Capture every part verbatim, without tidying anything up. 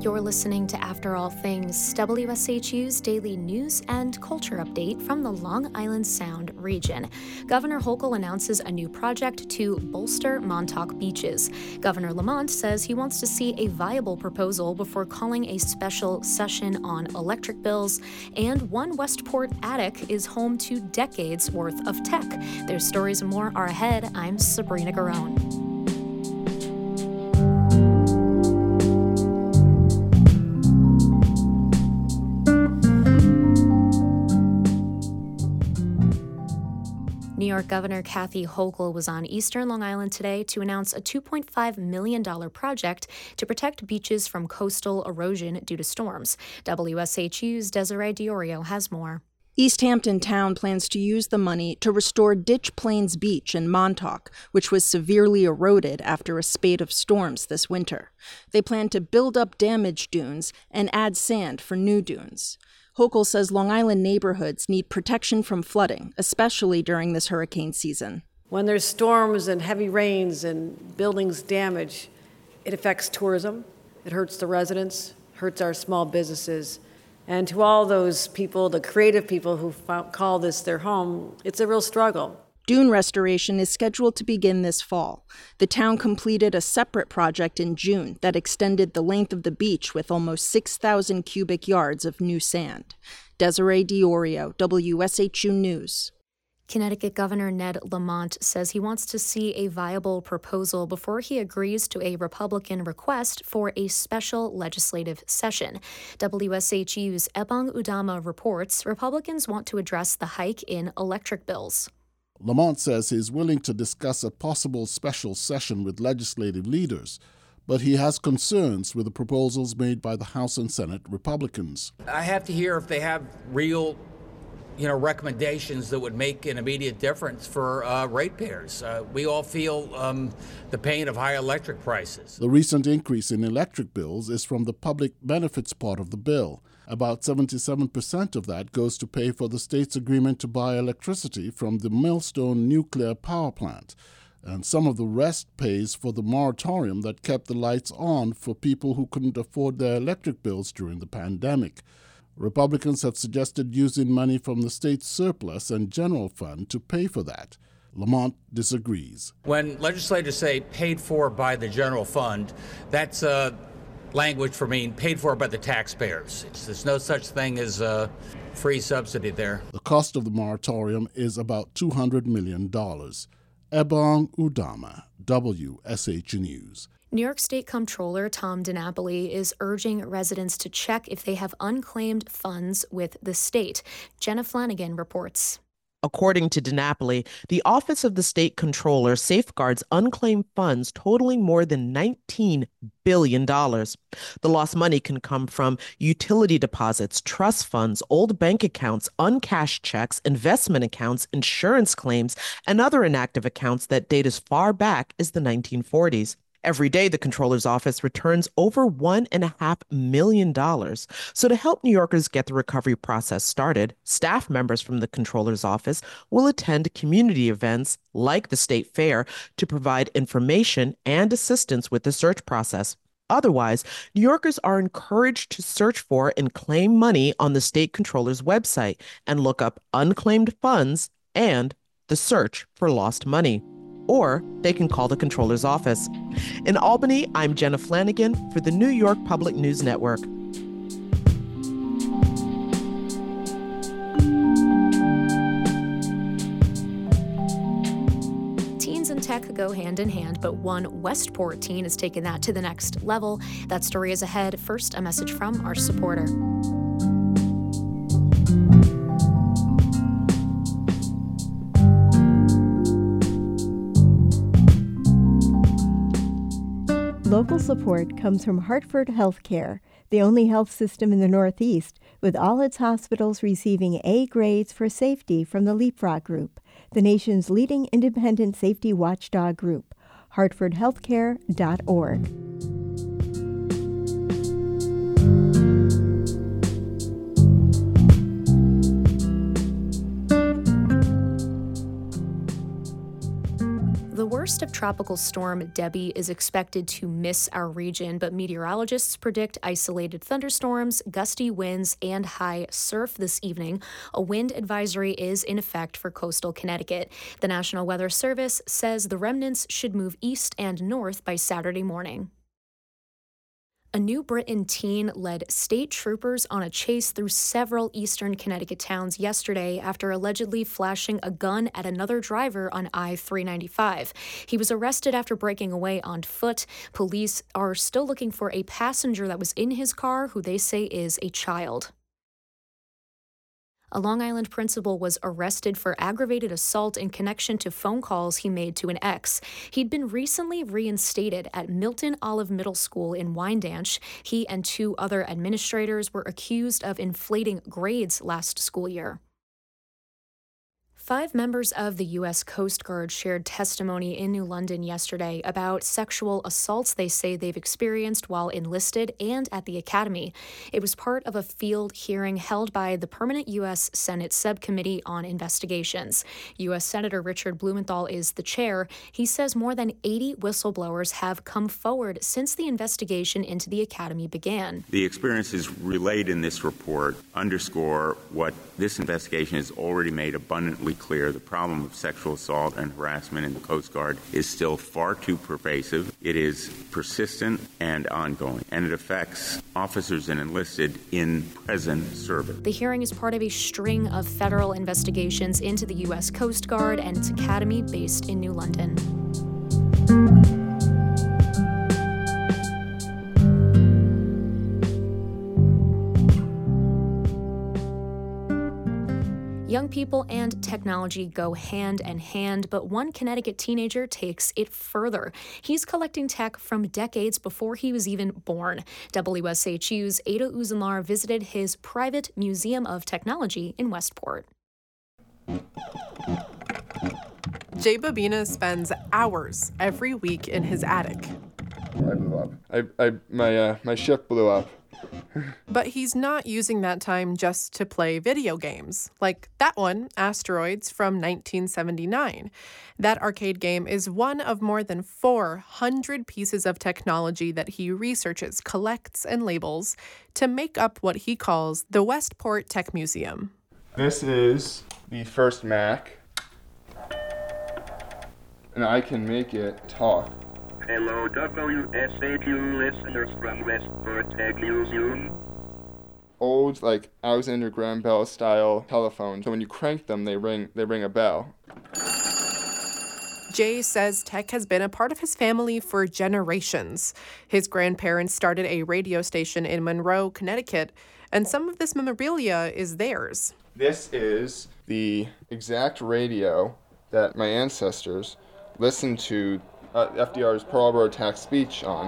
You're listening to After All Things, W S H U's daily news and culture update from the Long Island Sound region. Governor Hochul announces a new project to bolster Montauk beaches. Governor Lamont says he wants to see a viable proposal before calling a special session on electric bills. And one Westport attic is home to decades worth of tech. Their stories and more are ahead. I'm Sabrina Garone. New York Governor Kathy Hochul was on Eastern Long Island today to announce a two point five million dollars project to protect beaches from coastal erosion due to storms. W S H U's Desiree Diorio has more. East Hampton Town plans to use the money to restore Ditch Plains Beach in Montauk, which was severely eroded after a spate of storms this winter. They plan to build up damaged dunes and add sand for new dunes. Hochul says Long Island neighborhoods need protection from flooding, especially during this hurricane season. When there's storms and heavy rains and buildings damage, it affects tourism, it hurts the residents, hurts our small businesses. And to all those people, the creative people who found, call this their home, it's a real struggle. Dune restoration is scheduled to begin this fall. The town completed a separate project in June that extended the length of the beach with almost six thousand cubic yards of new sand. Desiree Diorio, W S H U News. Connecticut Governor Ned Lamont says he wants to see a viable proposal before he agrees to a Republican request for a special legislative session. W S H U's Ebong Udama reports Republicans want to address the hike in electric bills. Lamont says he is willing to discuss a possible special session with legislative leaders, but he has concerns with the proposals made by the House and Senate Republicans. I have to hear if they have real, you know, recommendations that would make an immediate difference for uh, ratepayers. Uh, we all feel um, the pain of high electric prices. The recent increase in electric bills is from the public benefits part of the bill. About seventy-seven percent of that goes to pay for the state's agreement to buy electricity from the Millstone nuclear power plant. And some of the rest pays for the moratorium that kept the lights on for people who couldn't afford their electric bills during the pandemic. Republicans have suggested using money from the state's surplus and general fund to pay for that. Lamont disagrees. When legislators say paid for by the general fund, that's uh, language for me paid for by the taxpayers. It's, there's no such thing as a free subsidy there. The cost of the moratorium is about two hundred million dollars. Ebong Udama, W S H News. New York State Comptroller Tom DiNapoli is urging residents to check if they have unclaimed funds with the state. Jenna Flanagan reports. According to DiNapoli, the Office of the State Comptroller safeguards unclaimed funds totaling more than nineteen billion dollars. The lost money can come from utility deposits, trust funds, old bank accounts, uncashed checks, investment accounts, insurance claims, and other inactive accounts that date as far back as the nineteen forties. Every day, the Comptroller's office returns over one and a half million dollars. So to help New Yorkers get the recovery process started, staff members from the Comptroller's office will attend community events like the State Fair to provide information and assistance with the search process. Otherwise, New Yorkers are encouraged to search for and claim money on the State Comptroller's website and look up unclaimed funds and the search for lost money. Or they can call the Comptroller's office. In Albany, I'm Jenna Flanagan for the New York Public News Network. Teens and tech go hand in hand, but one Westport teen has taken that to the next level. That story is ahead. First, a message from our supporter. Local support comes from Hartford Healthcare, the only health system in the Northeast, with all its hospitals receiving A grades for safety from the Leapfrog Group, the nation's leading independent safety watchdog group. hartford healthcare dot org. The worst of Tropical Storm Debbie is expected to miss our region, but meteorologists predict isolated thunderstorms, gusty winds, and high surf this evening. A wind advisory is in effect for coastal Connecticut. The National Weather Service says the remnants should move east and north by Saturday morning. A New Britain teen led state troopers on a chase through several eastern Connecticut towns yesterday after allegedly flashing a gun at another driver on I three ninety-five. He was arrested after breaking away on foot. Police are still looking for a passenger that was in his car, who they say is a child. A Long Island principal was arrested for aggravated assault in connection to phone calls he made to an ex. He'd been recently reinstated at Milton Olive Middle School in Wyandanch. He and two other administrators were accused of inflating grades last school year. Five members of the U S Coast Guard shared testimony in New London yesterday about sexual assaults they say they've experienced while enlisted and at the academy. It was part of a field hearing held by the permanent U S Senate Subcommittee on Investigations. U S Senator Richard Blumenthal is the chair. He says more than eighty whistleblowers have come forward since the investigation into the academy began. The experiences relayed in this report underscore what this investigation has already made abundantly clear. The problem of sexual assault and harassment in the Coast Guard is still far too pervasive. It is persistent and ongoing, and it affects officers and enlisted in present service. The hearing is part of a string of federal investigations into the U S Coast Guard and its academy based in New London. Young people and technology go hand in hand, but one Connecticut teenager takes it further. He's collecting tech from decades before he was even born. W S H U's Ada Uzunlar visited his private Museum of Technology in Westport. Jay Babina spends hours every week in his attic. I blew up. I, I, my, uh, my ship blew up. But he's not using that time just to play video games, like that one, Asteroids, from nineteen seventy-nine. That arcade game is one of more than four hundred pieces of technology that he researches, collects, and labels to make up what he calls the Westport Tech Museum. This is the first Mac, and I can make it talk. Hello, W S H U listeners from Westport Tech Museum. Old, like, Alexander Graham Bell style telephones. So when you crank them, they ring, they ring a bell. Jay says tech has been a part of his family for generations. His grandparents started a radio station in Monroe, Connecticut, and some of this memorabilia is theirs. This is the exact radio that my ancestors listened to Uh, F D R's Pearl Harbor attack speech on.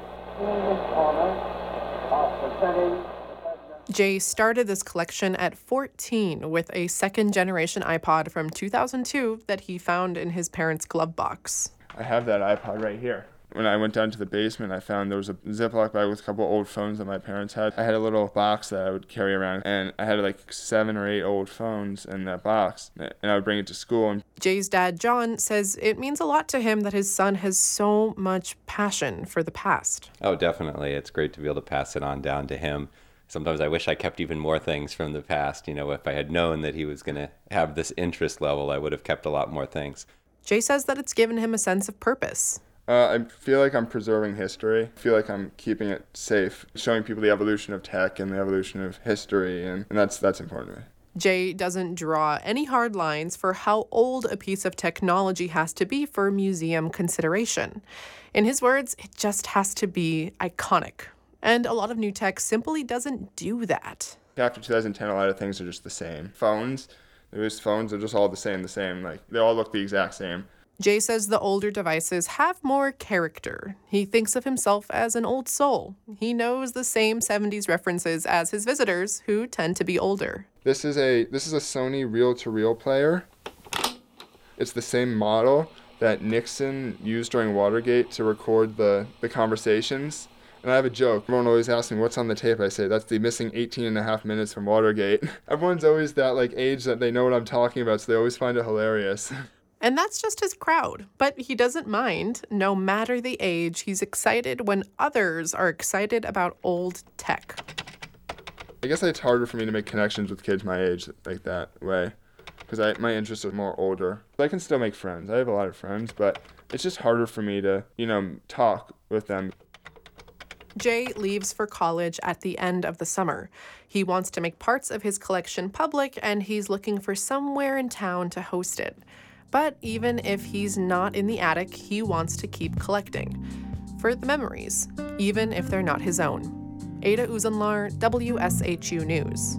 Jay started this collection at fourteen with a second-generation iPod from two thousand two that he found in his parents' glove box. I have that iPod right here. When I went down to the basement, I found there was a Ziploc bag with a couple old phones that my parents had. I had a little box that I would carry around, and I had like seven or eight old phones in that box, and I would bring it to school. And Jay's dad, John, says it means a lot to him that his son has so much passion for the past. Oh, definitely. It's great to be able to pass it on down to him. Sometimes I wish I kept even more things from the past. You know, if I had known that he was going to have this interest level, I would have kept a lot more things. Jay says that it's given him a sense of purpose. Uh, I feel like I'm preserving history. I feel like I'm keeping it safe, showing people the evolution of tech and the evolution of history, and, and that's that's important to me. Jay doesn't draw any hard lines for how old a piece of technology has to be for museum consideration. In his words, it just has to be iconic. And a lot of new tech simply doesn't do that. After two thousand ten, a lot of things are just the same. Phones, those phones are just all the same, the same. Like, they all look the exact same. Jay says the older devices have more character. He thinks of himself as an old soul. He knows the same seventies references as his visitors, who tend to be older. This is a this is a Sony reel-to-reel player. It's the same model that Nixon used during Watergate to record the, the conversations. And I have a joke. Everyone always asks me, what's on the tape? I say, that's the missing eighteen and a half minutes from Watergate. Everyone's always that like age that they know what I'm talking about, so they always find it hilarious. And that's just his crowd. But he doesn't mind. No matter the age, he's excited when others are excited about old tech. I guess it's harder for me to make connections with kids my age like that way, because my interests are more older. I can still make friends. I have a lot of friends, but it's just harder for me to, you know, talk with them. Jay leaves for college at the end of the summer. He wants to make parts of his collection public, and he's looking for somewhere in town to host it. But even if he's not in the attic, he wants to keep collecting. For the memories, even if they're not his own. Ada Uzunlar, W S H U News.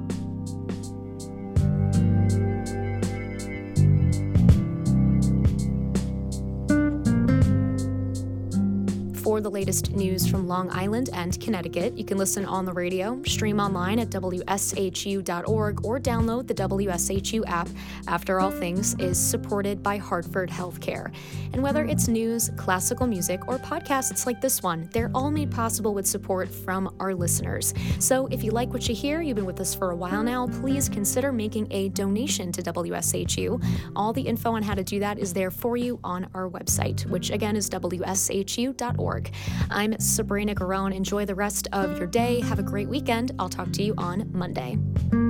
For the latest news from Long Island and Connecticut, you can listen on the radio, stream online at W S H U dot org, or download the W S H U app. After All Things is supported by Hartford Healthcare. And whether it's news, classical music, or podcasts like this one, they're all made possible with support from our listeners. So if you like what you hear, you've been with us for a while now, please consider making a donation to W S H U. All the info on how to do that is there for you on our website, which again is W S H U dot org. I'm Sabrina Garone. Enjoy the rest of your day. Have a great weekend. I'll talk to you on Monday.